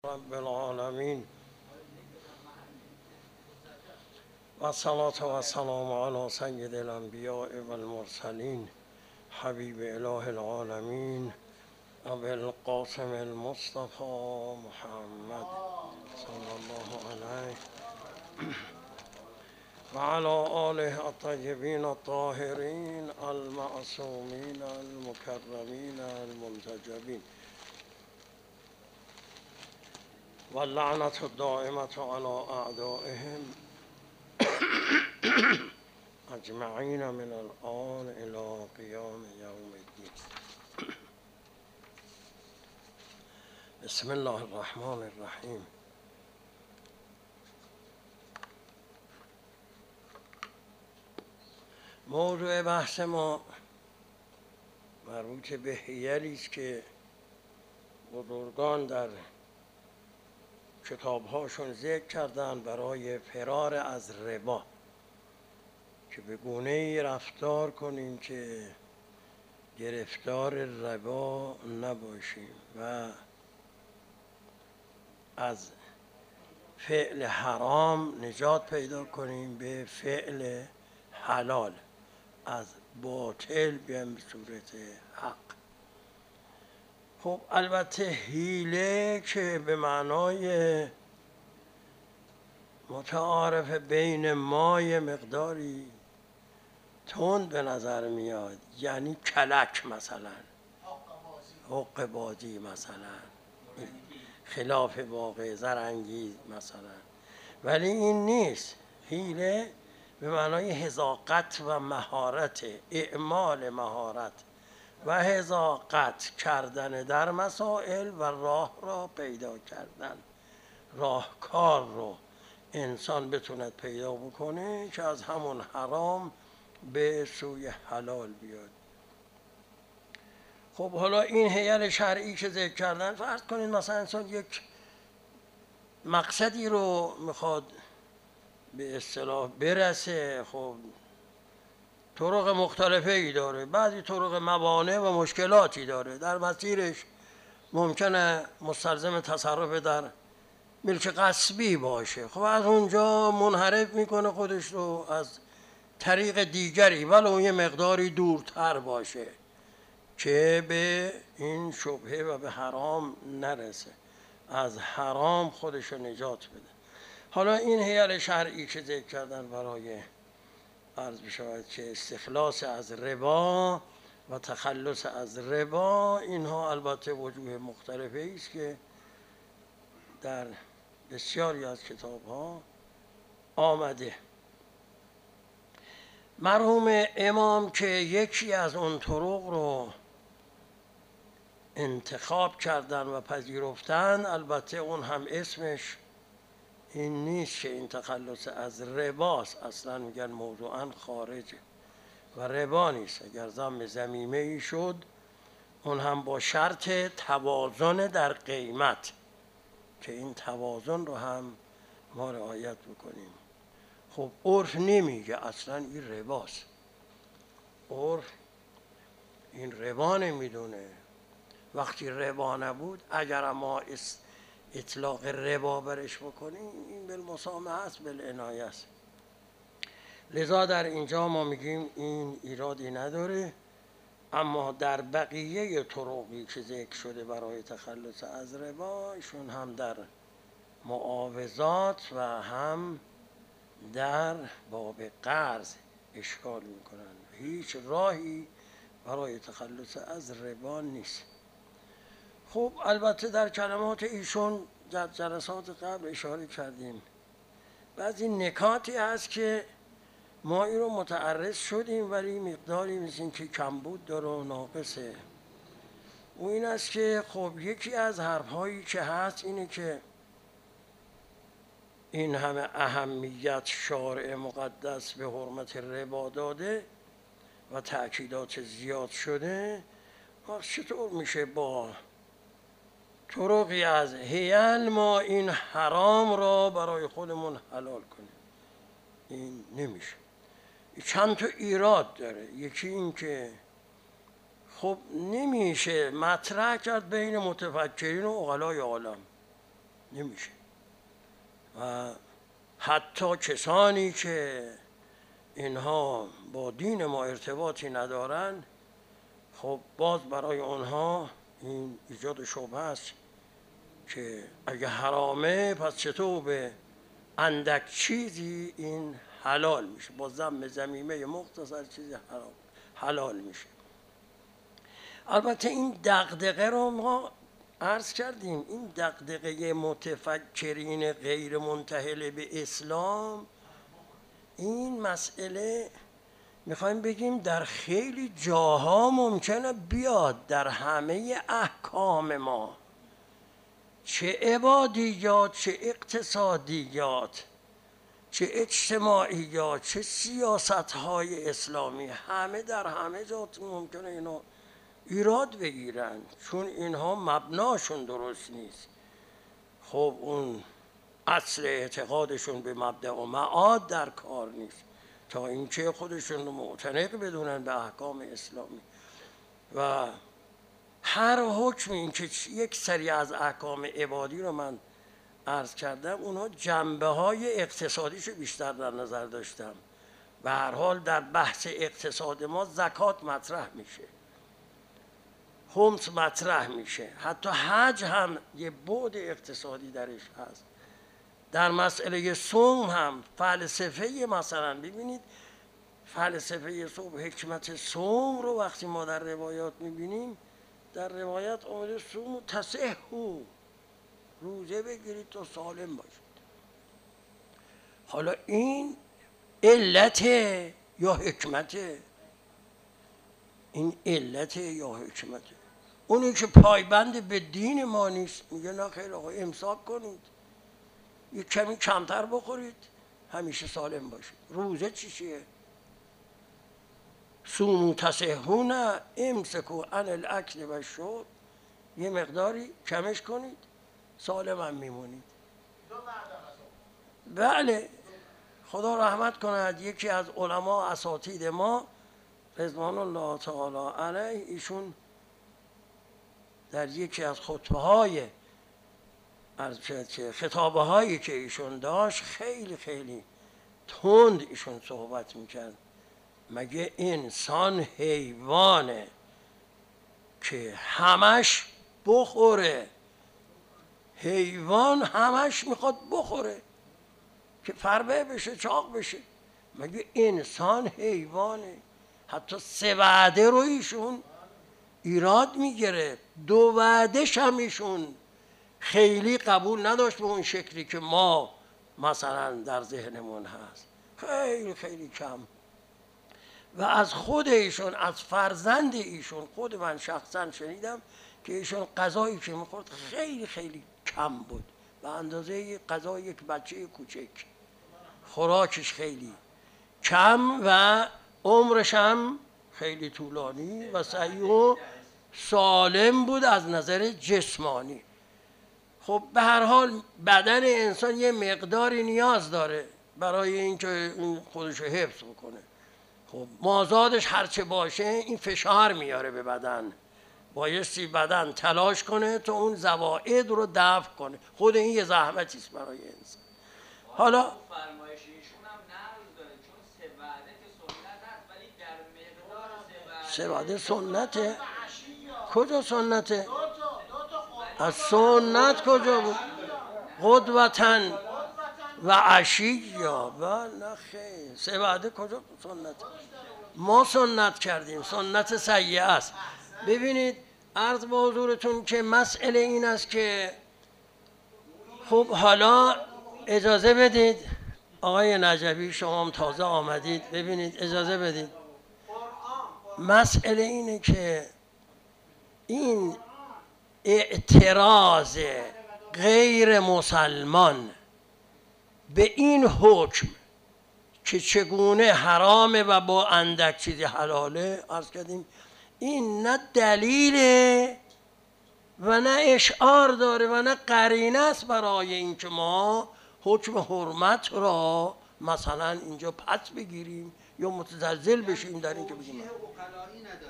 رب العالمين والصلاة والسلام على سيد الأنبياء والمرسلين حبيب إله العالمين أبي القاسم المصطفى محمد صلى الله عليه وعلى آله الطيبين الطاهرين المعصومين المكرمين المنتجبين واللعنة الدائمة على أعدائهم أجمعين من الآن إلى قيام يوم الدين. بسم الله الرحمن الرحیم. موضوع بحث ما مربوط به حیلی است که بزرگان در کتاب‌هاشون ذکر کردن برای فرار از ربا، که به گونه‌ای رفتار کنیم که گرفتار ربا نباشیم و از فعل حرام نجات پیدا کنیم به فعل حلال، از باطل بیایم به صورت حق. خب البته حیله که به معنای متعارف بین ما یه مقداری تند به نظر میاد، یعنی کلک مثلا، حق بازی مثلا، خلاف واقع، زرانگیز مثلا، ولی این نیست. حیله به معنای حذاقت و مهارت، اعمال مهارت و حذاقت کردن در مسائل و راه را پیدا کردن، راهکار رو انسان بتوند پیدا بکنه که از همون حرام به سوی حلال بیاد. خب حالا این حیل شرعی که ذکر کردن، فرض کنید مثلا انسان یک مقصدی رو میخواد به اصطلاح برسه، خب طرق مختلفه ای داره، بعضی طرق موانع و مشکلاتی داره، در مسیرش ممکنه مستلزم تصرف در ملک غصبی باشه، خب از اونجا منحرف میکنه خودش رو از طریق دیگری ولو یه مقداری دورتر باشه که به این شبهه و به حرام نرسه، از حرام خودش رو نجات بده. حالا این حیل شرعی که ذکر کردن برای عرض بشود که استخلاص از ربا و تخلص از ربا، اینها البته وجوه مختلفه است که در بسیاری از کتاب ها آمده. مرحوم امام که یکی از اون طرق رو انتخاب کردن و پذیرفتن، البته اون هم اسمش این نیست که این تخلص از رباست، اصلا میگن موضوعا خارجه و ربا نیست. اگر ضم ضمیمه ای شد، اون هم با شرط توازن در قیمت، که این توازن رو هم ما رعایت بکنیم. خب عرف نمیگه اصلا این رباست، عرف این ربا نمیدونه. وقتی ربا نبود، اگر ما اطلاق ربا برش بکنیم، این بالمسامحه است، بالعنایه است. لذا در اینجا ما میگیم این ایرادی نداره، اما در بقیه طرقی که ذکر شده برای تخلص از ربا، ایشون هم در معاوضات و هم در باب قرض اشکال میکنن. هیچ راهی برای تخلص از ربا نیست. خب البته در کلمات ایشون در جلسات قبل اشاره کردیم، بعضی نکاتی هست که ما این رو متعرض شدیم ولی مقداری مثل این که کمبود داره و ناقصه. و این است که خب یکی از حرفهایی که هست اینه که این همه اهمیت شارع مقدس به حرمت ربا داده و تأکیدات زیاد شده، چطور میشه با طرقی از حیل ما این حرام را برای خودمون حلال کنیم؟ این نمیشه. چند تا ایراد داره. یکی این که خب نمیشه مطرح کرد بین متفکرین و عقلای عالم. نمیشه. و حتی کسانی که اینها با دین ما ارتباطی ندارن، خب باز برای اونها این ایجاد شبهه است که اگه حرامه پس چطور به اندک چیزی این حلال میشه، با ضم ضمیمه مختصر چیزی حلال میشه. البته این دغدغه رو ما عرض کردیم، این دغدغه متفکرین غیر منتحل به اسلام، این مسئله میخوایم بگیم در خیلی جاها ممکنه بیاد در همه احکام ما، چه عبادیات، چه اقتصادیات، چه اجتماعیات، چه سیاست‌های اسلامی، همه در همه جا ممکنه اینا ایراد بگیرن، چون اینها مبناشون درست نیست. خب اون اصل اعتقادشون به مبدأ و معاد در کار نیست، تا اینکه خودشون رو معتنق بدونن به احکام اسلامی. و هر حکم، این که یک سری از احکام عبادی رو من عرض کردم، اونها جنبه های اقتصادیشو بیشتر در نظر داشتم. به هر حال در بحث اقتصاد ما زکات مطرح میشه، خمس مطرح میشه، حتی حج هم یه بعد اقتصادی درش هست. در مسئله صوم هم فلسفه، مثلا ببینید فلسفه صوم، حکمت صوم رو وقتی ما در روایات میبینیم، در روایت آمده صوم تصحوا، روزه بگیرید تا سالم باشید. حالا این علت یا حکمت؟ این علت یا حکمت؟ اونی که پایبند به دین ما نیست میگه نه خیر آقا امساک کنید، یک کمی کمتر بخورید، همیشه سالم باشید. روزه چیه؟ صوموا تصحوا، نه امسکوا عن الاکل و الشرب، یه مقداری کمش کنید سالم هم میمونید. بله، خدا رحمت کند. یکی از علما اساتید ما رضوان الله تعالی علیه، ایشون در یکی از خطبه‌های خطابه هایی که ایشون داشت خیلی خیلی تند ایشون صحبت میکرد. مگه انسان حیوانه که همش بخوره؟ حیوان همش میخواد بخوره که فربه بشه، چاق بشه. مگه انسان حیوانه؟ حتی 3 وعده رو ایشون ایراد میگیره، 2 وعدهش هم ایشون خیلی قبول نداشت به اون شکلی که ما مثلا در ذهنمون هست، خیلی خیلی کم. و از خود ایشون، از فرزند ایشون، خود من شخصا شنیدم که ایشون غذایی که میخورد خیلی خیلی کم بود، به اندازه غذای یک بچه کوچک، خوراکش خیلی کم و عمرش هم خیلی طولانی و صحیح و سالم بود از نظر جسمانی. خب به هر حال بدن انسان یه مقداری نیاز داره برای اینکه خودش رو حفظ بکنه. خب مازادش هرچه باشه این فشار میاره به بدن، بایستی بدن تلاش کنه تا اون زوائد رو دفع کنه. خود این یه زحمتی است برای انسان. حالا فرمایش ایشون هم نقض داره، چون 3 وعده که سنت هست، ولی در مقدار 3 وعده سنته؟ کجا سنته؟ از سنت کجا بود؟ قدوتن و عشیا. نه خیر، 3 وعده کجا سنت؟ ما سنت کردیم، سنت سیئه است. ببینید عرض به حضورتون که مسئله این است که خب حالا اجازه بدید آقای نجبی، شما هم تازه آمدید، ببینید اجازه بدید. مسئله اینه که این اعتراض غیر مسلمان به این حکم که چگونه حرامه و با اندک چیزی حلاله، عرض کردیم این نه دلیله و نه اشعار داره و نه قرینه است برای اینکه ما حکم حرمت را مثلا اینجا پس بگیریم یا متزلزل بشیم در اینکه بگیم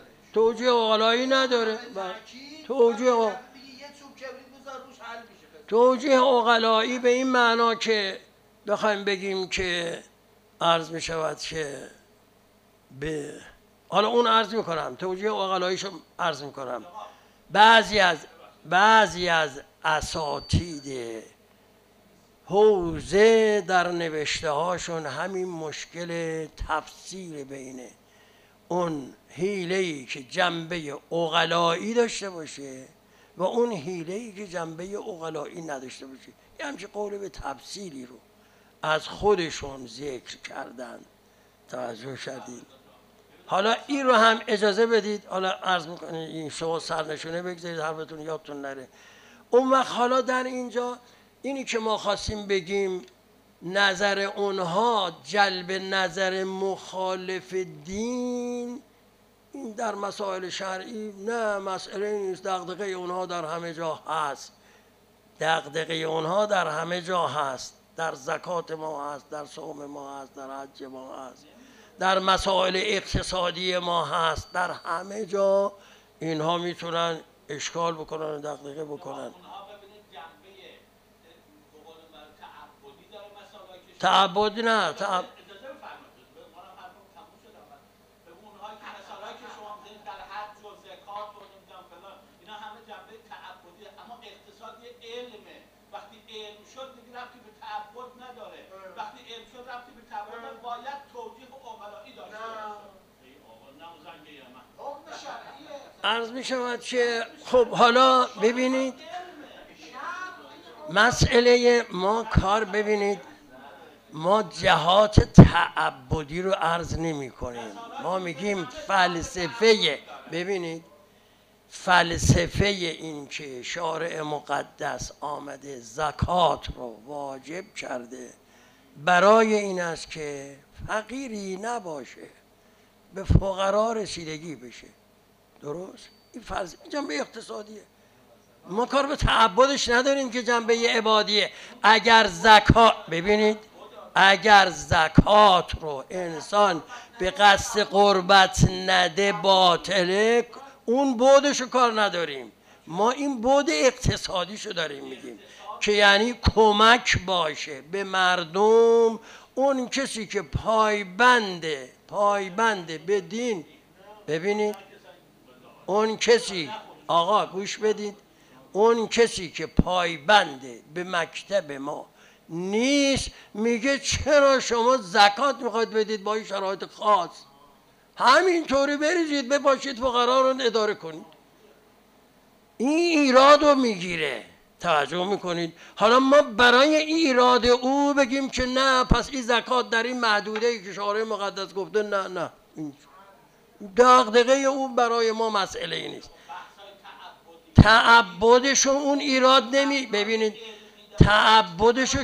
توجیه عقلایی نداره. توجیه توجیه عقلایی به این معنا که بخوایم بگیم که عرض می شود که به حالا اون عرض می کنم، توجیه عقلاییشو عرض می کنم. بعضی از اساتید حوزه در نوشته هاشون همین مشکل تفسیر بین اون حیله‌ای که جنبه عقلایی داشته باشه و اون حیله‌ای که جنبه عقلایی نداشته باشه، یه همچین قول به تفسیری رو از خودشون ذکر کردن. توجه شدید؟ حالا این رو هم اجازه بدید، حالا عرض میکنید این شما سرنشونه بگذارید حرفتون یادتون نره. اون وقت حالا در اینجا اینی که ما خواستیم بگیم نظر اونها جلب نظر مخالف دین، این در مسائل شرعی نه مسئله نیست، دغدغه اونها در همه جا هست، دغدغه اونها در همه جا هست، در زکات ما هست، در صوم ما هست، در حج ما هست، در مسائل اقتصادی ما هست، در همه جا اینها میتونن اشکال بکنن و دغدغه بکنن. تعبدی نه عرض می شود که خب حالا ببینید مسئله ما کار، ببینید ما جهات تعبدی رو عرض نمی کنیم، ما میگیم فلسفه. ببینید فلسفه این که شارع مقدس آمده زکات رو واجب کرده برای این است که فقیری نباشه، به فقرا رسیدگی بشه. درست؟ این جنبه اقتصادیه، ما کار به تعبدش نداریم که جنبه عبادیه. اگر زکات، ببینید اگر زکات رو انسان به قصد قربت نده باطله، اون بودشو کار نداریم، ما این بود اقتصادیشو داریم میگیم که یعنی کمک باشه به مردم. اون کسی که پایبنده به دین، ببینید اون کسی، آقا گوش بدید، اون کسی که پایبنده به مکتب ما نیست میگه چرا شما زکات میخواید بدید با این شرایط خاص، همینطوری بریزید بپاشید فقرا رو اداره کنید. این ایراد رو میگیره. توجه میکنید؟ حالا ما برای ایراد او بگیم که نه پس این زکات در این محدوده ای که شارع مقدس گفته، نه دغدغه او برای ما مسئله ای نیست. تعبدشو اون ایراد ببینید تعبدشو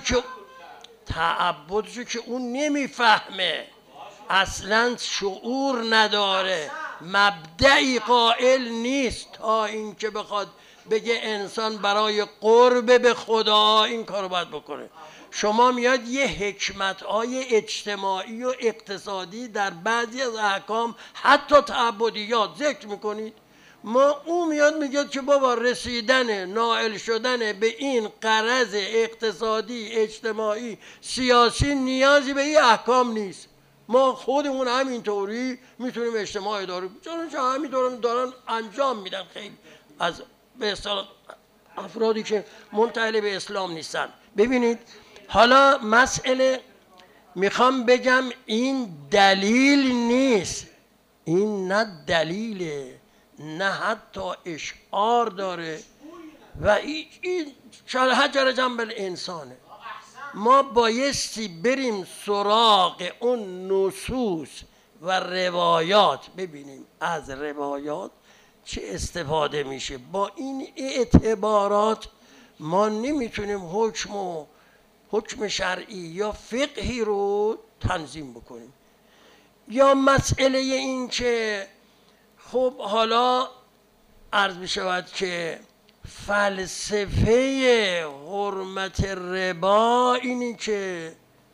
که اون نمیفهمه، اصلا شعور نداره، مبدعی قائل نیست تا اینکه بخواد بگه انسان برای قرب به خدا این کارو باید بکنه. شما میاد یه حکمت‌های اجتماعی و اقتصادی در بعضی از احکام حتی تعبدیات ذکر میکنید، ما اون میاد میگه که بابا رسیدن نائل شدن به این غرض اقتصادی اجتماعی سیاسی نیازی به این احکام نیست، ما خودمون همینطوری میتونیم اجتماع اداره کنیم، چون همینطور دارن انجام میدن خیلی از به اصطلاح افرادی که منتهی به اسلام نیستن. ببینید حالا مسئله میخوام بگم این دلیل نیست، این نه دلیله نه حتی اشعار داره و این حجر جنب الانسانه. ما بایستی بریم سراغ اون نصوص و روایات، ببینیم از روایات چه استفاده میشه. با این اعتبارات ما نمیتونیم حکم شرعی یا فقهی رو تنظیم بکنیم. یا مسئله این که خب حالا عرض می شود که فلسفه حرمت ربا اینی که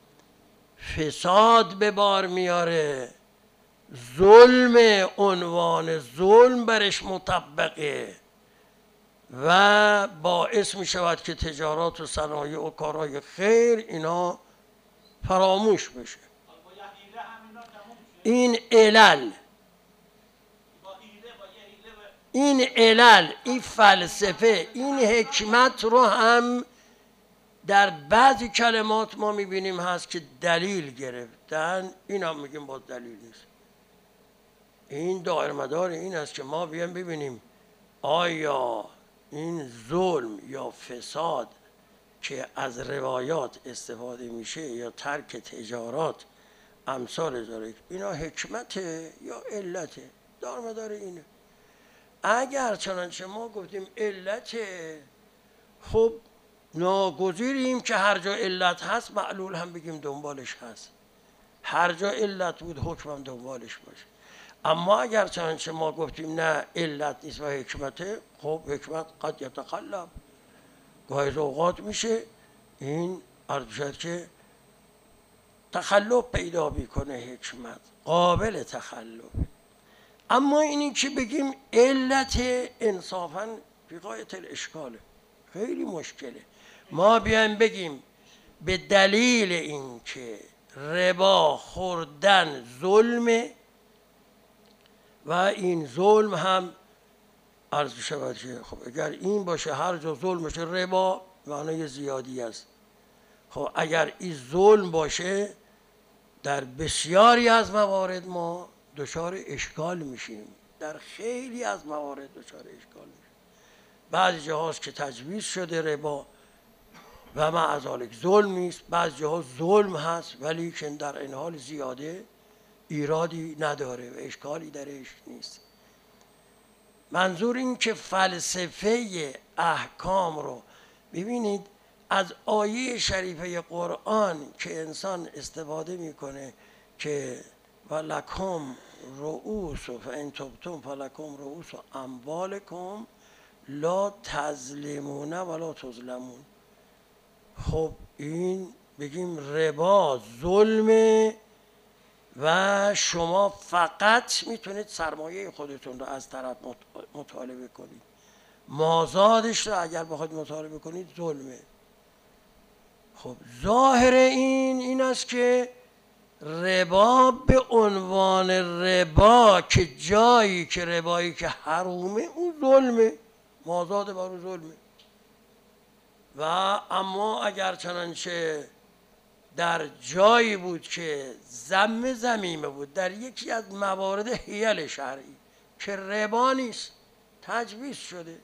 فساد به بار میاره، ظلم، عنوان ظلم برش مطبقه و باعث می شود که تجارات و صنایع و کارهای خیر اینا فراموش بشه. این علل، این فلسفه، این حکمت رو هم در بعضی کلمات ما میبینیم هست که دلیل گرفتن، این هم میگیم با دلیل نیست. این دایر مدار این است که ما بیان ببینیم آیا این ظلم یا فساد که از روایات استفاده میشه یا ترک تجارات امثال ذالک، اینا حکمته یا علته؟ دایر مدار اینه. اگر چنانچه ما گفتیم علته، خب ناگزیریم که هر جا علت هست معلول هم بگیم دنبالش هست، هر جا علت بود حکم هم دنبالش باشه. اما اگر چنانچه ما گفتیم نه علت نیست و حکمته، خب حکمت قد یتقلب، گاهی اوقات میشه این عرض شد که تخلف پیدا میکنه، حکمت قابل تخلف. اما اینی که بگیم علت انصافاً فی غایت الاشکاله، خیلی مشکله. ما بیایم بگیم به دلیل اینکه ربا خوردن ظلمه و این ظلم هم عرض شود که خب اگر این باشه هر جا ظلم باشه ربا معنای زیادی است. خب اگر این ظلم باشه در بسیاری از موارد ما دچار اشکال میشیم، در خیلی از موارد دچار اشکال میشیم. بعضی جاهاست که تجویز شده ربا و مع ذالک ظلم نیست، بعضی جاها ظلم هست ولی که در این حال زیاده ایرادی نداره و اشکالی درش نیست. منظور این که فلسفه احکام رو ببینید از آیه شریفه قرآن که انسان استفاده میکنه که ولکم رؤوس فان تبتم فلکم رؤوس اموالکم لا تظلمون ولا تظلمون. خب این بگیم ربا ظلمه و شما فقط میتونید سرمایه خودتون رو از طرف مطالبه کنید، مازادش رو اگر بخواید مطالبه کنید ظلمه. خب ظاهر این است که ربا به عنوان ربا که جایی که ربایی که حرومه اون ظلمه، مازاد بر اون ظلمه. و اما اگر چنانچه در جایی بود که ذمیمه بود، در یکی از موارد حیل شرعی که ربا نیست تجویز شده،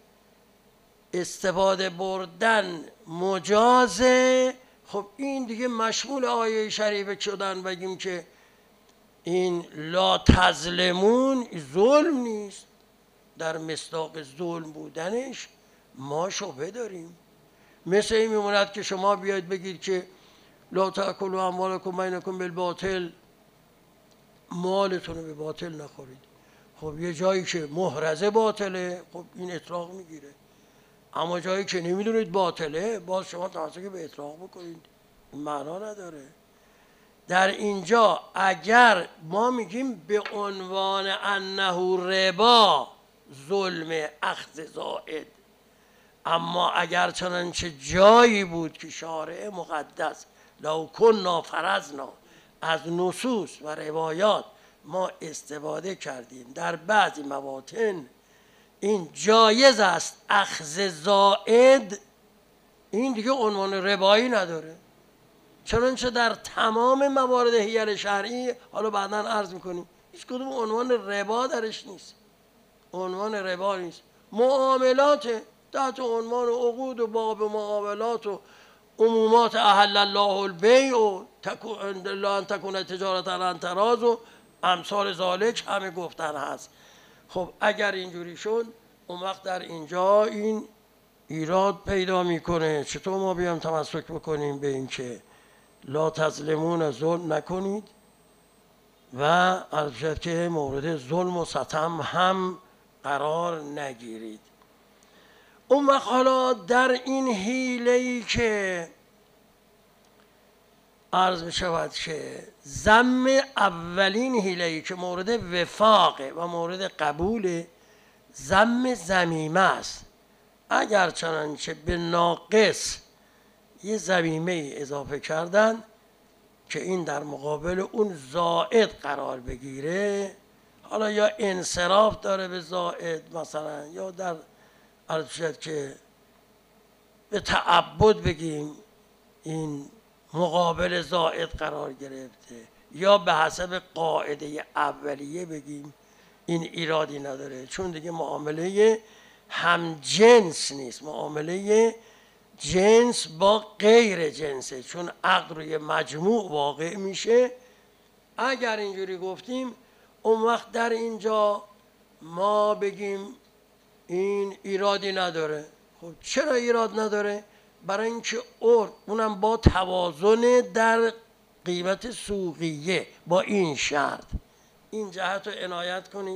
استفاده بردن مجازه، خب این دیگه مشمول آیه شریفه شدن بگیم که این لا تظلمون ظلم نیست. در مصداق ظلم بودنش ما شبهه داریم. مثل این میموند که شما بیاید بگید که لا تأکلوا اموالکم بینکم بالباطل، مالتون رو به باطل نخورید. خب یه جایی که محرزه باطله خب این اطلاق میگیره، اما جایی که نمیدونید باطله باز شما تمسک به اطلاق بکنید، این معنا نداره. در اینجا اگر ما میگیم به عنوان انه ربا ظلم اخذ زائد، اما اگر چنانچه جایی بود که شارع مقدس لو کنا فرضنا از نصوص و روایات ما استفاده کردیم در بعضی مواطن این جایز است اخذ زائد، این دیگه عنوان ربایی نداره. چنانچه در تمام موارد حیل شرعی، حالا بعدا عرض میکنیم، هیچ کدوم عنوان ربا درش نیست، عنوان ربا نیست. معاملات تحت عنوان عقود و باب معاملات و عمومات احل الله البیع و لا ان تکون تجارت عن تراض و امثال ذالک همه گفتن هست. خب اگر اینجوری شد اون وقت در اینجا این ایراد پیدا میکنه. چطور ما بیام تمسک بکنیم به این که لا تظلمون ظلم نکنید و عرض که مورد ظلم و ستم هم قرار نگیرید. اون وقت حالا در این حیله‌ای که عرض می شود که ذم اولین حیله‌ای که مورد وفاقه و مورد قبول ذم ذمیمه است اگر چنانچه به ناقص یه ضمیمه اضافه کردن که این در مقابل اون زائد قرار بگیره، حالا یا انصراف داره به زائد مثلا، یا در عرض شد که به تعبد بگیم این مقابل زائد قرار گرفته، یا به حسب قاعده اولیه بگیم این ایرادی نداره، چون دیگه معامله هم جنس نیست، معامله جنس با غیر جنسه، چون عقد روی مجموع واقع میشه. اگر اینجوری گفتیم اون وقت در اینجا ما بگیم این ایرادی نداره. خب چرا ایراد نداره؟ برای اینکه اونم با توازن در قیمت سوقیه، با این شرط، این جهت رو عنایت کنید،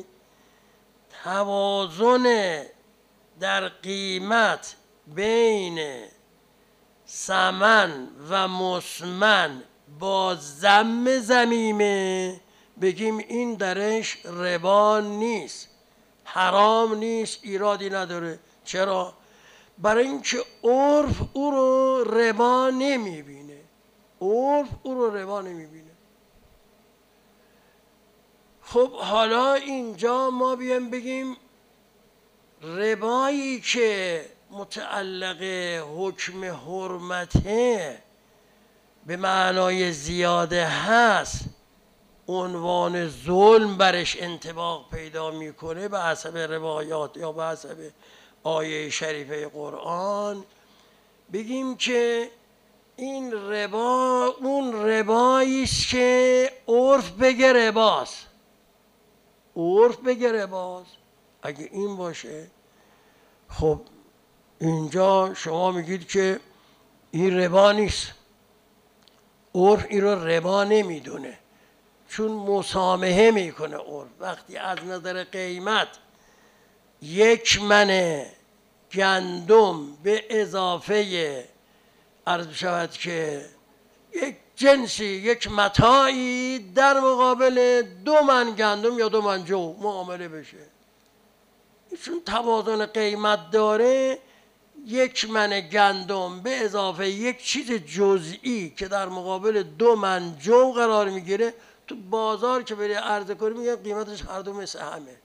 توازن در قیمت بین ثمن و مسمن با ضم ضمیمه، بگیم این درش ربا نیست، حرام نیست، ایرادی نداره. چرا؟ برای اینکه عرف او رو ربا نمیبینه، عرف او رو ربا نمیبینه. خب حالا اینجا ما بیایم بگیم ربایی که متعلق حکم حرمته به معنای زیاده هست، عنوان ظلم برش انطباق پیدا میکنه به حسب روایات یا به حسب آیه شریفه قرآن، بگیم که این ربا اون ربایی است که عرف بگه رباست، عرف بگه رباست. اگه این باشه خب اینجا شما میگید که این ربا نیست، عرف این رو ربا نمیدونه، چون مسامحه میکنه عرف. وقتی از نظر قیمت 1 من گندم به اضافه عرض شود که یک جنسی، یک متاعی در مقابل 2 من گندم یا 2 من جو معامله بشه، چون توازن قیمت داره، 1 من گندم به اضافه یک چیز جزئی که در مقابل 2 من جو قرار میگیره، تو بازار که بری عرضه کنی میگه قیمتش هر دو مثل همه،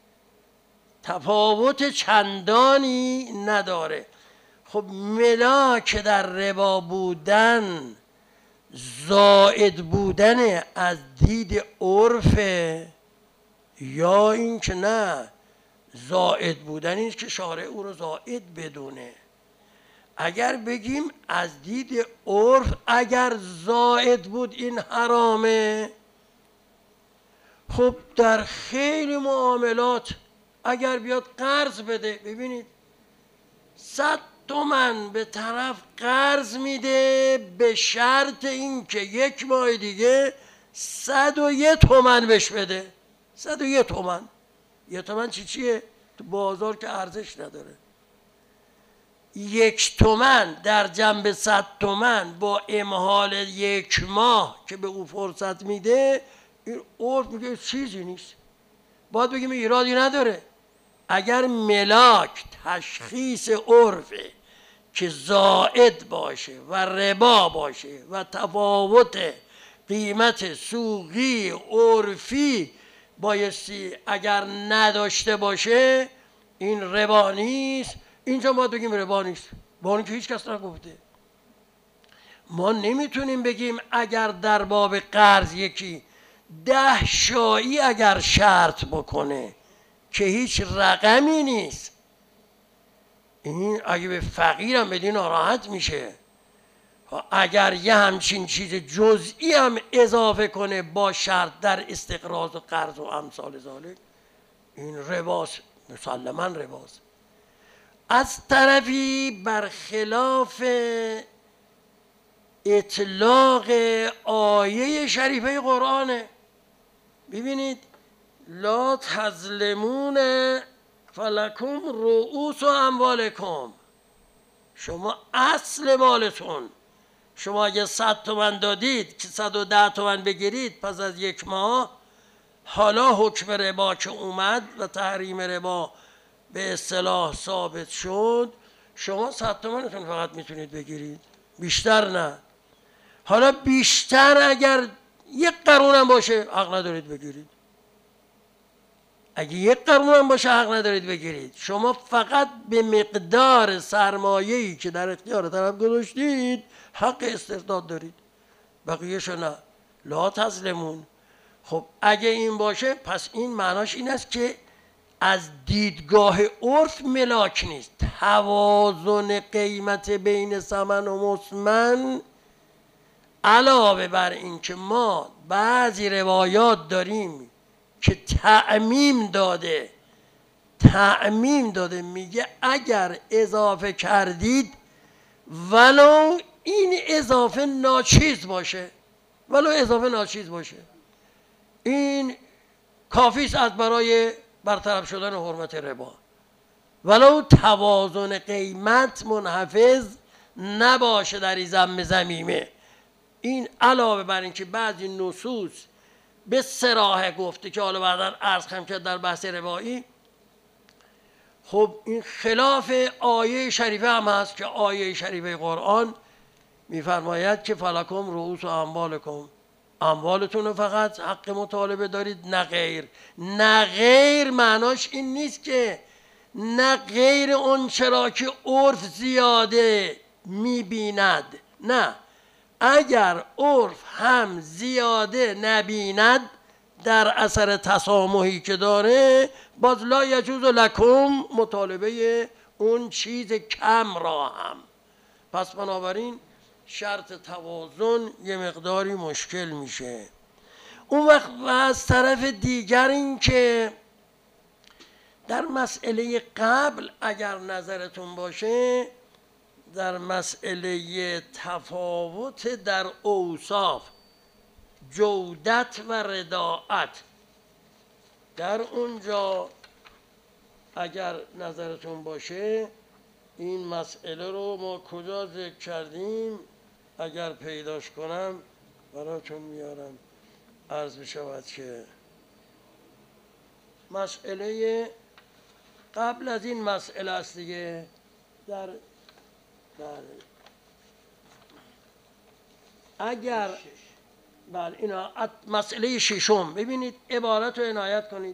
تفاوت چندانی نداره. خب ملاک در ربا بودن زائد بودن از دید عرفه، یا این که نه زائد بودن است که شارع او رو زائد بدونه. اگر بگیم از دید عرف اگر زائد بود این حرامه، خب در خیلی معاملات اگر بیاد قرض بده، ببینید 100 تومن به طرف قرض میده به شرط اینکه 1 ماه دیگه 101 تومن بهش بده. 101 تومن، 1 تومن چیه؟ تو بازار که ارزش نداره. 1 تومن در جنب 100 تومن با امهال 1 ماه که به او فرصت میده، این عرف میگه چیزی نیست، باید بگیم ایرادی نداره. اگر ملاک تشخیص عرفه که زائد باشه و ربا باشه و تفاوت قیمت سوقی عرفی بایستی اگر نداشته باشه، این ربا نیست، اینجا ما بگیم ربا نیست، با اون که هیچ کس نگفته. ما نمیتونیم بگیم اگر در باب قرض یکی 10 شایی اگر شرط بکنه که هیچ رقمی نیست، این اگه به فقیرم بدین ناراحت میشه. اگر یه همچین چیز جزئی هم اضافه کنه با شرط در استقراض و قرض و امثال ذالک، این رباست، مسلما رباست. از طرفی برخلاف اطلاق آیه شریفه قرآنه. ببینید لا تظلمون فلکم رؤوس اموالکم، شما اصل مالتون، شما اگه 100 تومن دادید که 110 تومن بگیرید پس از 1 ماه، حالا حکم ربا که اومد و تحریم ربا به اصطلاح ثابت شد، شما 100 تومنتون فقط میتونید بگیرید، بیشتر نه. حالا بیشتر اگر 1 قرون هم باشه حق ندارید بگیرید. اگه 1 قرون هم باشه حق ندارید بگیرید. شما فقط به مقدار سرمایه‌ای که در اختیار طرف گذاشتید حق استرداد دارید، بقیه‌شو نه. لا تظلمون. خب اگه این باشه پس این معناش این است که از دیدگاه عرف ملاک نیست. توازن قیمت بین ثمن و مسمن، علاوه بر این که ما بعضی روایات داریم که تعمیم داده میگه اگر اضافه کردید ولو این اضافه ناچیز باشه، این کافی است از برای برطرف شدن حرمت ربا، ولو توازن قیمت منحفظ نباشه در این ضمیمه. این علاوه بر این که بعضی نصوص به صراحت گفته که حالا بعدا عرض خواهم کرد در بحث روایی، خب این خلاف آیه شریفه هم هست که آیه شریفه قرآن میفرماید که فلکم رؤوس اموالکم، اموالتون رو فقط حق مطالبه دارید نه غیر. نه غیر معناش این نیست که نه غیر اون چرا که عرف زیاده میبیند، نه، اگر عرف هم زیاده نبیند در اثر تسامحی که داره، باز لا یجوز لکم مطالبه اون چیز کم را هم. پس بنابراین شرط توازن یه مقداری مشکل میشه. اون وقت و از طرف دیگر این که در مسئله قبل اگر نظرتون باشه، در مسئله تفاوت در اوصاف جودت و رداعت، در اونجا اگر نظرتون باشه این مسئله رو ما کجا ذکر کردیم؟ اگر پیداش کنم براتون میارم. عرض بشود که مسئله قبل از این مسئله است دیگه، در اگر بله اینا مسئله ششم، ببینید عبارت رو عنایت کنید.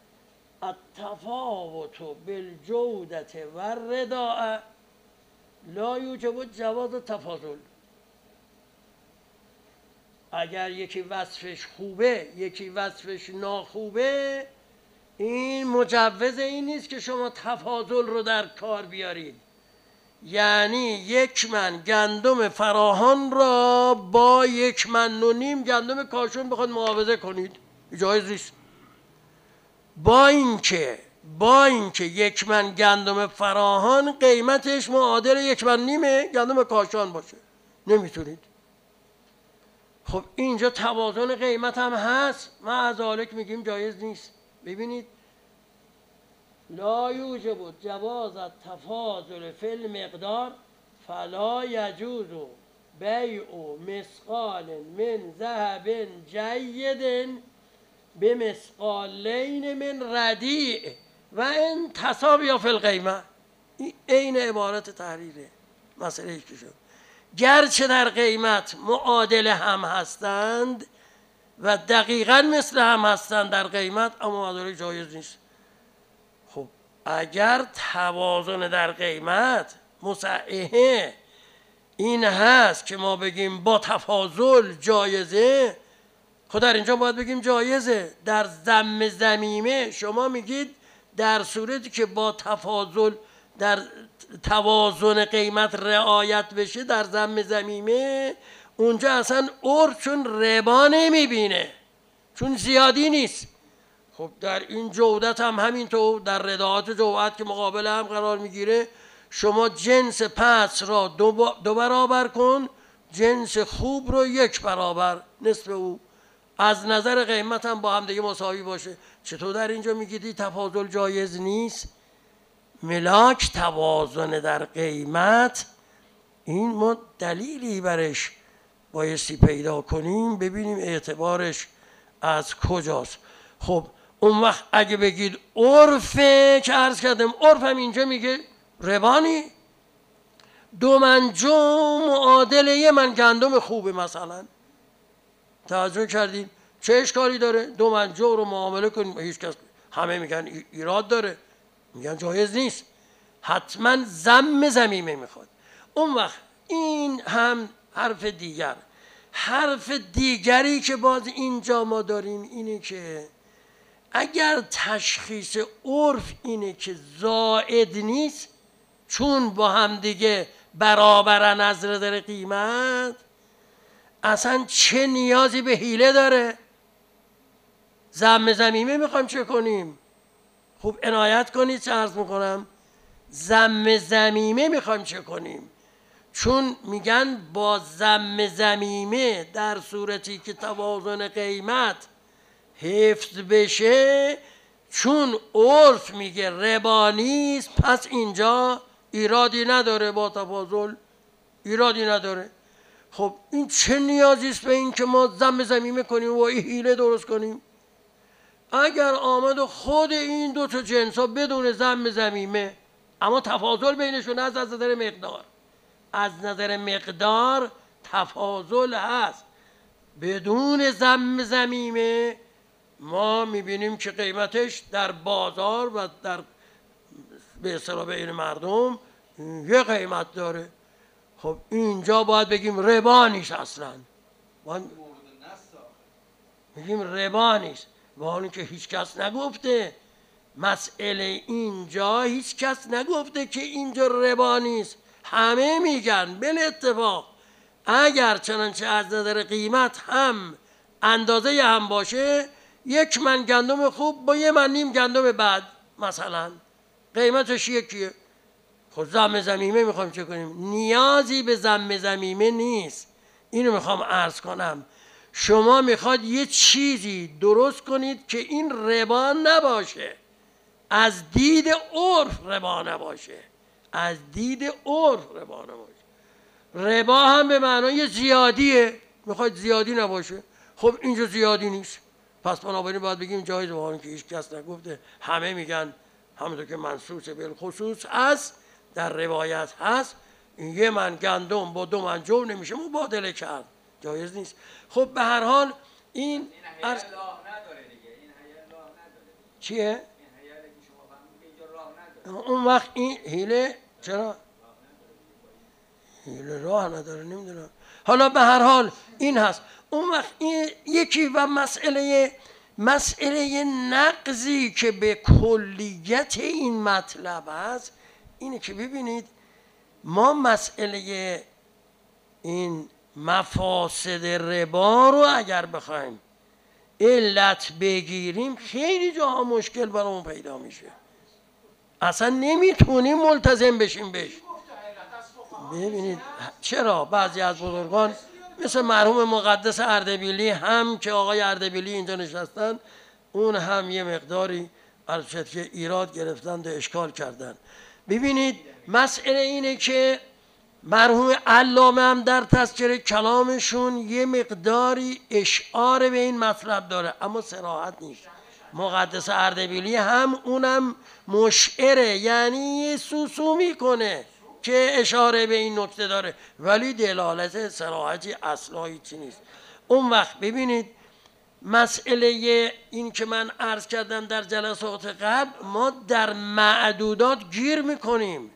التفاوت بالجودت و الرداء لا یوجب جواز تفاضل. اگر یکی وصفش خوبه یکی وصفش ناخوبه، این مجوز این نیست که شما تفاضل رو در کار بیارید. یعنی 1 من گندم فراهان را با 1.5 من گندم کاشون بخواد معاوضه کنید، جایز نیست. با اینکه 1 من گندم فراهان قیمتش معادل 1.5 من گندم کاشان باشه، نمیتونید. خب اینجا توازن قیمت هم هست، ما از ذالک میگیم جایز نیست. ببینید لا یوجب جواز التفاضل فی المقدار فلا یجوز بیع مثقال من ذهب جید بمثقالین من ردیع و ان تساویا فی القیمه. این عین عبارت تحریره مسئله که شد. گرچه در قیمت معادل هم هستند و دقیقاً مثل هم هستند در قیمت، اما معادله جایز نیست. خب اگر توازن در قیمت مصححه این هست که ما بگیم با تفاضل جایزه، خب در اینجا باید بگیم جایزه. در ضمیمه شما میگید در صورتی که با تفاضل در توازن قیمت رعایت بشه در ضمیمه، اونجا اصلا عرف چون ربا نمیبینه، چون زیادی نیست. خب در این جودت هم همینطور، در رداعت جودت که مقابل هم قرار میگیره، شما جنس پس را 2 برابر کن، جنس خوب رو 1 برابر، نصف او، از نظر قیمت هم با هم دیگه مساوی باشه. چطور در اینجا میگیدی تفاضل جایز نیست؟ ملاک توازن در قیمت، این ما دلیلی برش بایستی پیدا کنیم، ببینیم اعتبارش از کجاست. خب اون وقت اگه بگید عرفه که عرض کردم، عرف هم اینجا میگه ربانی، 2 من جو معادل 1 من گندم خوبه مثلا. توجه کردید؟ چه اشکالی داره 2 من جو رو معامله کنیم؟ هیچ کس، همه میگن ایراد داره، میگن جایز نیست، حتما ضم ضمیمه میخواد. اون وقت این هم حرف دیگر. حرف دیگری که باز اینجا ما داریم اینه که اگر تشخیص عرف اینه که زائد نیست چون با هم دیگه برابرن از نظر قیمت، اصلا چه نیازی به حیله داره؟ ضم ضمیمه میخوایم چه کنیم؟ خوب عنایت کنید چه عرض میکنم. ضم ضمیمه میخوایم چه کنیم؟ چون میگن با ضم ضمیمه در صورتی که توازن قیمت حفظ بشه، چون عرف میگه ربا نیست، پس اینجا ایرادی نداره، با تفاضل ایرادی نداره. خب این چه نیازی است به این که ما ضم ضمیمه کنیم و این حیله درست کنیم؟ اگر آمد و خود این دو تا جنس ها بدون ضم ضمیمه، اما تفاضل بینشون از نظر مقدار، از نظر مقدار تفاضل هست، بدون ضم ضمیمه ما میبینیم که قیمتش در بازار و در به اصطلاح بین مردم یه قیمت داره. خب اینجا باید بگیم ربا نیست، اصلا میگیم ربا نیست، با اون که هیچ کس نگفته مسئله اینجا، هیچ کس نگفته که اینجا ربا نیست، همه میگن بل اتفاق اگر چنانچه از نظر قیمت هم اندازه هم باشه، 1 من گندم خوب با 1 من نیم گندم بد مثلا قیمتش یکیه. خب ضم ضمیمه میخوایم چه کنیم؟ نیازی به ضم ضمیمه نیست. اینو میخوام عرض کنم. شما میخواد یه چیزی درست کنید که این ربا نباشه، از دید عرف ربا نباشه، از دید عرف ربا نباشه. ربا هم به معنای زیادیه، میخواید زیادی نباشه. خب اینجا زیادی نیست، پس بنابراین باید بگیم جایز، با که هیچ کس نگفته، همه میگن همونطور که منصوص بالخصوص هست در روایت هست، 1 من گندم با 2 من جو نمیشه مبادله کرد، جایز نیست. خب به هر حال این راه نداره دیگه، این حیله راه نداره. چیه؟ این حیله که شما فهمید اینجا راه نداره. اون وقت این حیله چرا؟ حیله راه نداره، نمیدونم. حالا به هر حال این هست. اون وقت این یکی و مسئله نقضی که به کلیت این مطلب است اینه که ببینید ما مسئله این مفاسد ربا رو اگر بخوایم علت بگیریم خیلی جاها مشکل برامون پیدا میشه، اصلا نمیتونیم ملتزم بشیم بهش. ببینید چرا بعضی از بزرگان مثل مرحوم مقدس اردبیلی هم که آقای اردبیلی اینجا نشستن، اون هم یه مقداری عرض که ایراد گرفتن و اشکال کردن. ببینید مسئله اینه که مرحوم علامه هم در تذکره کلامشون یه مقداری اشعار به این مطلب داره اما صراحت نیست. مقدس اردبیلی هم اونم مشعره، یعنی سوسو میکنه که اشاره به این نکته داره ولی دلالت صراحتی اصلا هیچی نیست. اون وقت ببینید مسئله این که من عرض کردم در جلسات قبل، ما در معدودات گیر میکنیم.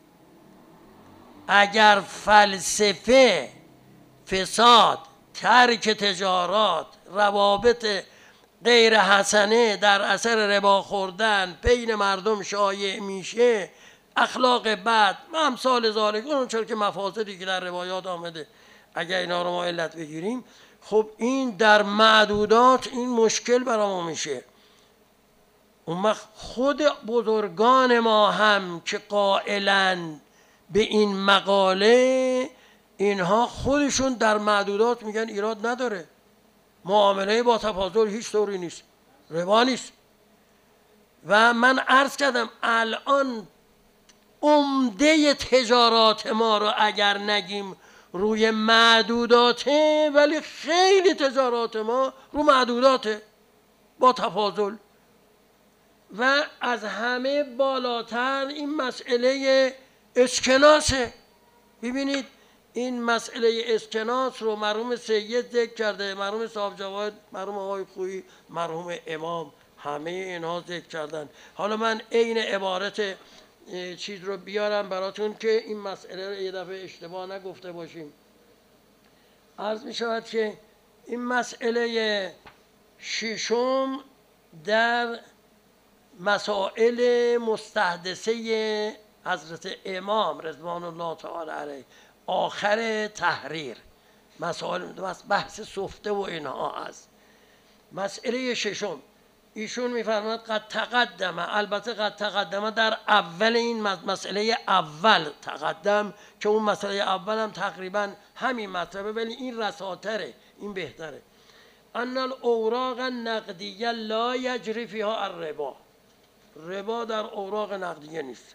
اگر فلسفه، فساد، ترک تجارات، روابط غیر حسنه در اثر ربا خوردن بین مردم شایع میشه، اخلاق بد و امثال ذالک، اون چرا که مفاسدی که در روایات آمده اگر اینا رو ما علت بگیریم، خب این در معدودات این مشکل برامون میشه. اون وقت خود بزرگان ما هم که قائلن به این مقاله، اینها خودشون در معدودات میگن ایراد نداره، معامله با تفاضل هیچ طوری نیست، ربا نیست. و من عرض کردم الان عمده تجارات ما رو اگر نگیم روی معدوداته، ولی خیلی تجارات ما رو معدوداته با تفاضل. و از همه بالاتر این مسئله اسکناسه. ببینید این مسئله اسکناس رو مرحوم سید ذکر کرده، مرحوم صاحب جواد، مرحوم آقای خویی، مرحوم امام، همه اینها ذکر کردن. حالا من عین عبارت چیز رو بیارم براتون که این مسئله رو یه دفعه اشتباه نگفته باشیم. عرض می شود که این مسئله ششم در مسائل مستحدثه حضرت امام رضوان الله تعالی علیه آخر تحریر، مسائل بحث سفته و اینها هست. مسئله ششم ایشون میفرماید قد تقدم، البته قد تقدم در اول این مسئله اول تقدم که اون مسئله اول هم تقریبا همین مطلبه ولی این رساتره، این بهتره. ان الاوراق النقدیه لا یجری فیها الربا، ربا در اوراق نقدیه نیست.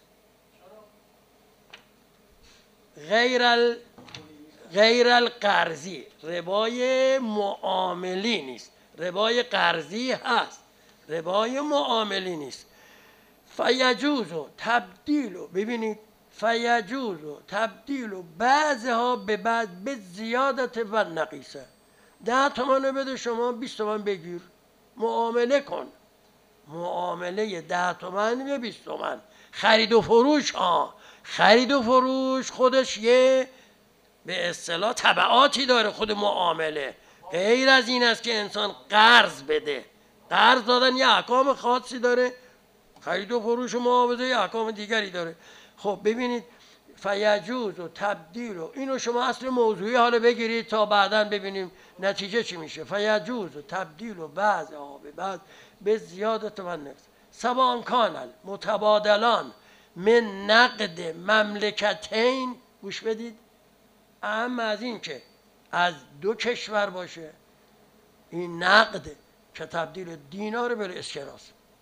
غیر القرضی، ربای معاملی نیست، ربای قرضی هست، ربای معاملی نیست. فیجوز و تبدیل، ببینید فیجوز و تبدیل بعضها به بعد به زیادت و نقیصه. 10 تومن بده شما 20 تومن بگیر، معامله کن، معامله 10 تومن به 20 تومن. خرید و فروش خرید و فروش خودش یه به اصطلاح تبعاتی داره خود معامله. غیر از این است که انسان قرض بده، قرض دادن یه احکام خاصی داره، خرید و فروش و معاوضه یه احکام دیگری داره. خب ببینید فیجوز و تبدیل و اینو شما اصل موضوعی حالا بگیرید تا بعداً ببینیم نتیجه چی میشه. فیجوز و تبدیل و بعض به بعد به زیادت و نقص سواء کان متبادلان من نقد مملکتین، گوش بدید، اهم از این که از 2 کشور باشه این نقد که تبدیل دینار به اسکناس،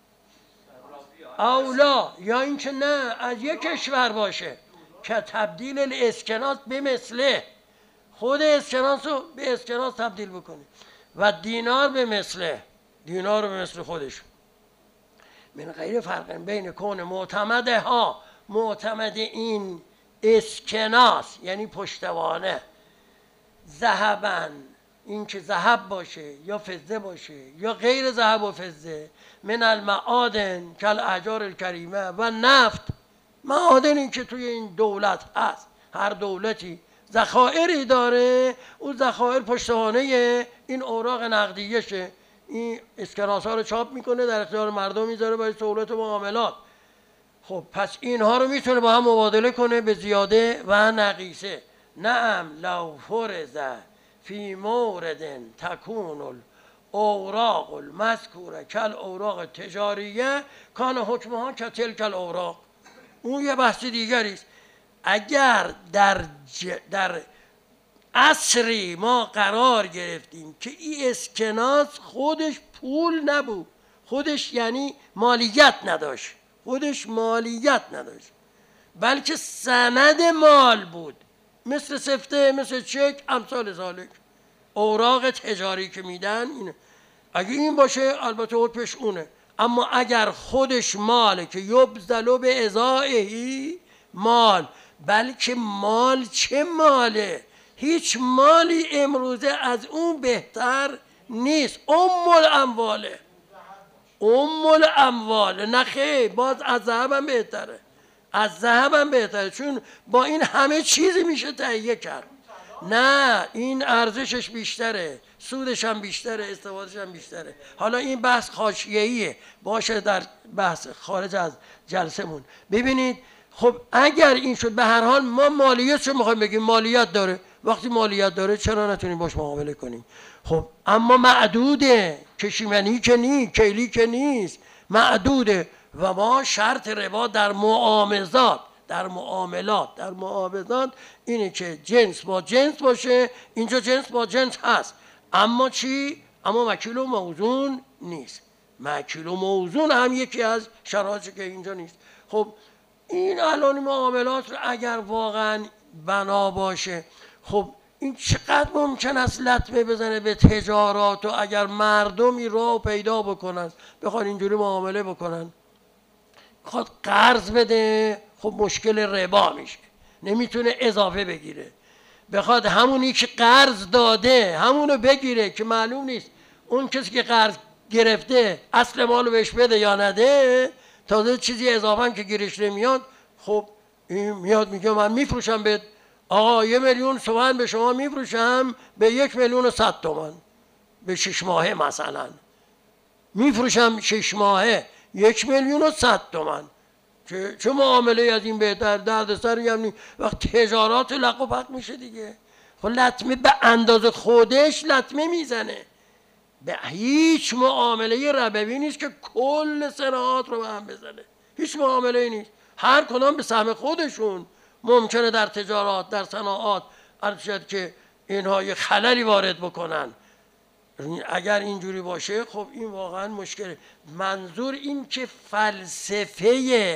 اولا یا اینکه نه از 1 کشور باشه که تبدیل الاسکناس به مثله، خود اسکناس رو به اسکناس تبدیل بکنه و دینار به مثله، دینار به مثل خودش. من غیر فرق بین کون معتمده ها، معتمد این اسکناس یعنی پشتوانه، ذهبن، این که ذهب باشه یا فضه باشه یا غیر ذهب و فضه، من المعادن کل احجار الکریمه و نفت، معادن این که توی این دولت هست، هر دولتی ذخایری داره، اون ذخایر پشتوانه این اوراق نقدیشه، این اسکناس ها رو چاپ میکنه در اختیار مردم میذاره برای سهولت معاملات. خب پس اینها رو میتونه با هم مبادله کنه به زیاده و نقیصه. نعم لو فرض فی مورد تکون الاوراق المذکوره کل اوراق تجاریه کان حکمها کتلک الاوراق، اون یه بحث دیگری است. اگر در عصری ما قرار گرفتیم که این اسکناس خودش پول نبود، خودش یعنی مالیت نداشت، خودش مالیت نداشت بلکه سند مال بود، مثل سفته، مثل چک، امثال ذالک، اوراق تجاری که میدن اینه. اگه این باشه البته حکمش اونه، اما اگر خودش ماله که یبذل به ازائهی مال، بلکه مال چه ماله، هیچ مالی امروزه از اون بهتر نیست، الامواله، الاموال، نه خیر، باز از ذهب هم بهتره، از ذهب هم بهتره، چون با این همه چیزی میشه تهیه کرد. نه این ارزشش بیشتره، سودش هم بیشتره، استفادهش هم بیشتره. حالا این بحث حاشیه‌ایه، باشه در بحث خارج از جلسمون. ببینید خب اگر این شد، به هر حال ما مالیاتشو میخوایم بگیم، مالیات داره، وقتی مالیات داره چرا نتونیم باش معامله کنیم؟ خب اما معدوده، کشیمنی که نیست، کیلی که نیست، معدوده. و ما شرط ربا در معاملات، در معاملات اینه که جنس با جنس باشه، اینجا جنس با جنس هست، اما چی؟ اما مکیل و موزون نیست. مکیل و موزون هم یکی از شرایطی که اینجا نیست. خب این الان معاملات رو اگر واقعا بنا باشه، خب این چقدر ممکن است لطمه بزنه به تجارات و اگر مردمی راه پیدا بکنن بخوان اینجوری معامله بکنن، بخواد قرض بده، خب مشکل ربا میشه. نمیتونه اضافه بگیره. بخواد همونی که قرض داده همونو بگیره که معلوم نیست اون کسی که قرض گرفته اصل مالو بهش بده یا نده، تازه چیزی اضافه که گیرش نمیاد، خب این میاد میگه من میفروشم به آقا 1,000,000 تومان به شما میفروشم به 1,100,000 تومان به 6 ماهه مثلا میفروشم 6 ماهه 1,100,000 تومان. چه معامله از این بهتر؟ دردسری هم نیست. وقت تجارات لق و پق میشه دیگه. خب لطمه به اندازه خودش لطمه میزنه. به هیچ معامله ربوی نیست که کل صناعات رو به هم بزنه. هیچ معامله نیست. هر کدام به سهم خودشون ممکنه در تجارات، در صناعات شد که اینها یه خللی وارد بکنن. اگر اینجوری باشه خب این واقعا مشکله. منظور این که فلسفه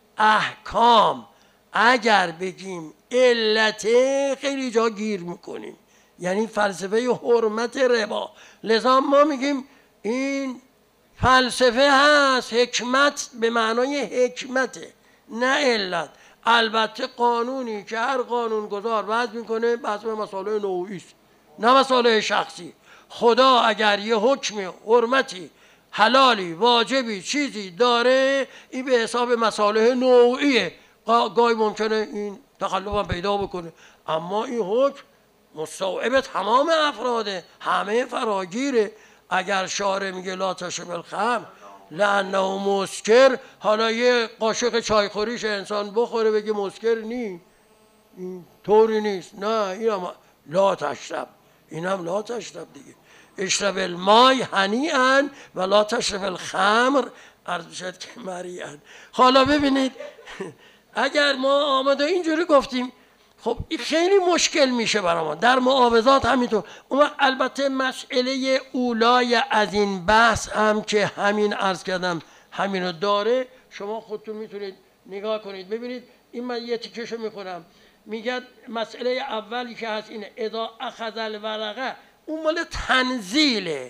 احکام اگر بگیم علته خیلی جا گیر میکنیم، یعنی فلسفه حرمت ربا. لذا ما میگیم این فلسفه هست، حکمت به معنای حکمته نه علت. البته قانونی که هر قانون گذار وضع میکنه بحث به مسائل نوعی است نه مسائل شخصی. خدا اگر یه حکم حرمتی حلالی واجبی چیزی داره این به حساب مصالح نوعیه، گاهی ممکنه این تخلف هم پیدا بکنه، اما این حکم مستوعب تمام افراده، همه فراگیره. اگر شارع میگه لا تشرب الخمر لانه مسکر، حالا یه قاشق چایخوریش انسان بخوره بگه مسکر نی، این طوری نیست، نه اینم لا تشرب، اینم لا تشرب دیگه. اشرب المای هنیئا و لا تشرب الخمر عرض شد که مریئا. حالا ببینید اگر ما آمده اینجوری گفتیم خب این خیلی مشکل میشه برای ما. در معاوضات همینطور. اون وقت البته مسئله اولای از این بحث هم که همین عرض کردم همینو داره، شما خودتون میتونید نگاه کنید ببینید. این من یه تیکشو میخونم، میگه مسئله اولی که هست اینه اذا اخذ الورقه، اون مال تنزیله،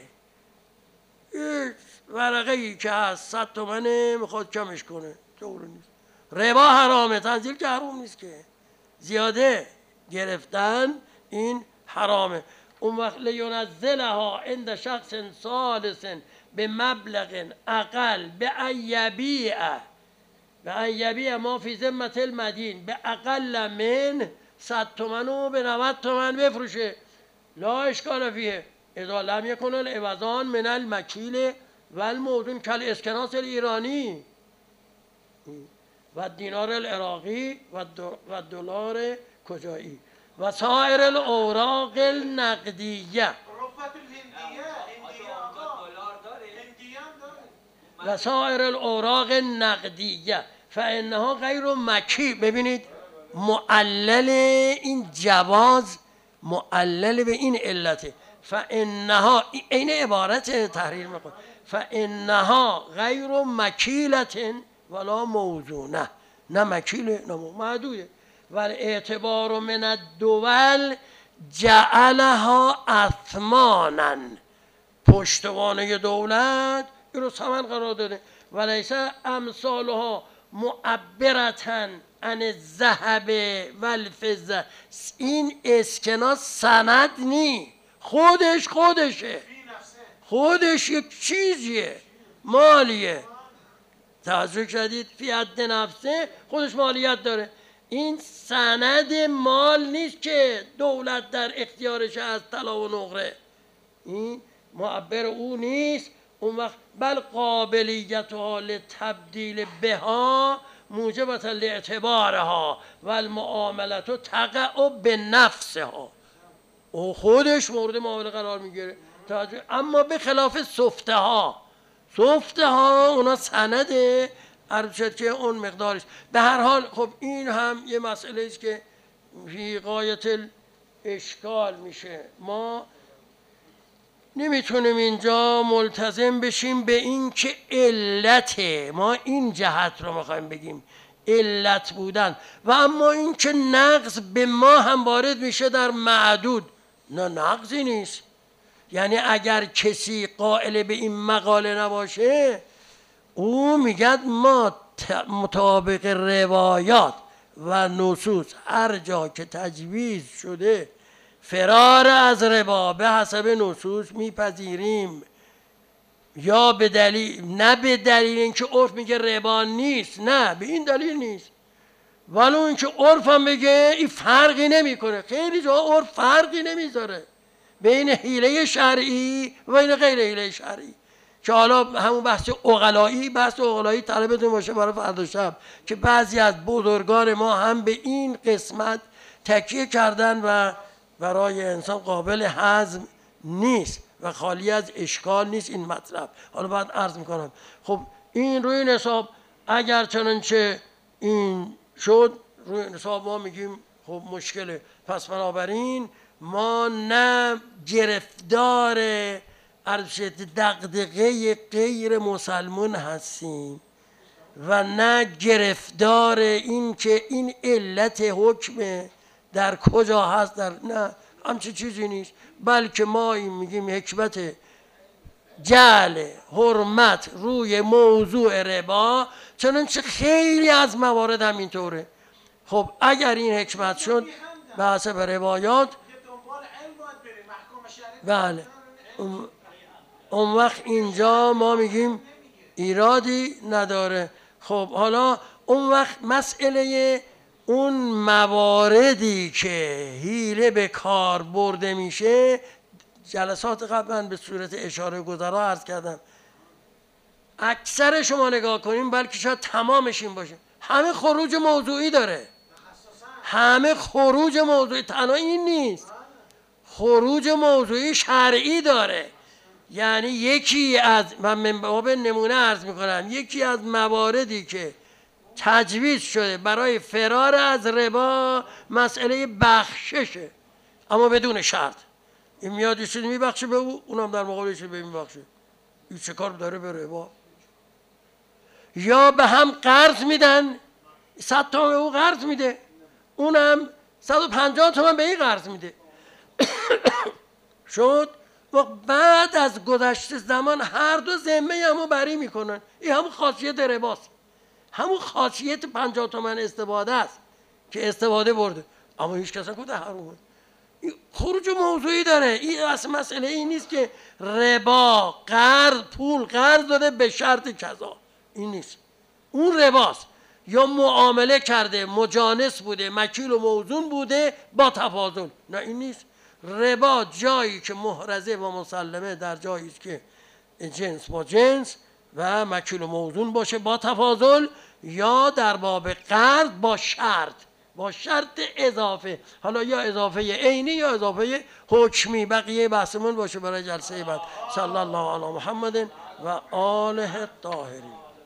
ورقه ای که هست 100 تومنه میخواد کمش کنه، طور نیست. ربا حرامه، تنزیل که حرام نیست که، زیاده گرفتن این حرامه. اون وقت لینزلها عند شخص ثالث به مبلغ اقل به ایبیع ما فی ذمة المدین به اقل من 100 تومن و به 90 تومن بفروشه. لا اشکال فیه اذا لم یکن العوضان من المکیل و الموزون کل اسکناس ایرانی و دینار العراقی و دلار کجایی و سایر الاوراق النقدیه و سایر الاوراق النقدیه فانها غیر مکی. ببینید معلل این جواز معلل به این علته، فانها این عبارت تحریر میکنه فانها غیر مکیلت ولا موزونه، نه مکیله نه معدوده. و اعتبار من الدول جعلها اثمانا، پشتوانه دولت این رو ثمن قرار داده. و لیس امثالها معبرتن عن الذهب و الفضه، این اسکناس سند نی، خودشه، خودش یک چیزیه، مالیه. توجه کردید؟ فی حد نفسه خودش مالیت داره. این سند مال نیست که دولت در اختیارش از طلا و نقره، این معبر او نیست. اون وقت بل قابلیتها لتبدیل بها موجبت لاعتبارها و المعاملت تقع به نفسها، او خودش مورد معامله قرار میگیره. اما به خلاف سفته ها اونا سنده عرض شد که اون مقدارش. به هر حال خب این هم یه مسئله است که فی غایت اشکال میشه. ما نمیتونیم اینجا ملتزم بشیم به این که علته، ما این جهت رو میخوایم بگیم علت بودن، و اما این که نقض به ما هم وارد میشه در معدود، نه نقضی نیست. یعنی اگر کسی قائل به این مقاله نباشه، او میگه ما مطابق روایات و نصوص هر جا که تجویز شده فرار از ربا به حسب نصوص میپذیریم، یا به دلیل، نه به دلیل اینکه عرف میگه ربا نیست، نه به این دلیل نیست، ولو اینکه عرف هم بگه این فرقی نمیکنه. خیلی جا عرف فرقی نمیذاره بین حیله شرعی و بین غیر حیله شرعی، که حالا همون بحث عقلایی طلبتون باشه برای فردا شب، که بعضی از بزرگان ما هم به این قسمت تکیه کردن و برای انسان قابل هضم نیست و خالی از اشکال نیست این مطلب. حالا بعد عرض میکنم. خب این روی این حساب اگر چنانچه این شد، روی این حساب ما میگیم خب مشکله. پس بنابراین ما نه گرفتار دغدغه غیر مسلمان هستیم و نه گرفتار این که این علت حکم در کجا هست، در نه همچه چیزی نیست، بلکه ما این میگیم حکمت جعل حرمت روی موضوع ربا، چنانچه خیلی از موارد هم اینطوره. خب اگر این حکمت شد به حسب روایات، بله اون وقت اینجا ما میگیم ایرادی نداره. خب حالا اون وقت مسئله اون مواردی که حیله به کار برده میشه، جلسات قبل من به صورت اشاره گذرا عرض کردم، اکثر شما نگاه کنیم بلکه شاید تمامش این باشه، همه خروج موضوعی داره، همه خروج موضوعی، تنها این نیست، خروج موضوعی شرعی داره. یعنی یکی از، من باب نمونه عرض میکنم، یکی از مواردی که تجویز شده برای فرار از ربا مسئله بخششه، اما بدون شرط. این میاد یه چیزی میبخشه به او، اونم در مقابل چیزی به این میبخشه. این چه کار داره به ربا؟ یا به هم قرض میدن، 100 تومن به او قرض میده، اونم 150 تومن به این قرض میده. شد و بعد از گذشت زمان هر دو ذمه همو بری میکنن. این همون خاصیت رباست، همون خاصیت 50 تومن استفاده است که استفاده برده، اما هیچ کس نگفته حرومه. خروج موضوعی داره. این اصلا مسئله این نیست که ربا قرض، پول قرض داده به شرط کذا، این نیست، اون رباست. یا معامله کرده، مجانس بوده، مکیل و موزون بوده با تفاضل، نه این نیست. ربا جایی که محرزه و مسلمه در جایی است که جنس با جنس و مکیل و موزون باشه با تفاضل، یا در باب قرض با شرط، با شرط اضافه، حالا یا اضافه عینی یا اضافه حکمی. بقیه بحثمون باشه برای جلسه بعد. صلی الله علی محمد و آله الطاهرین.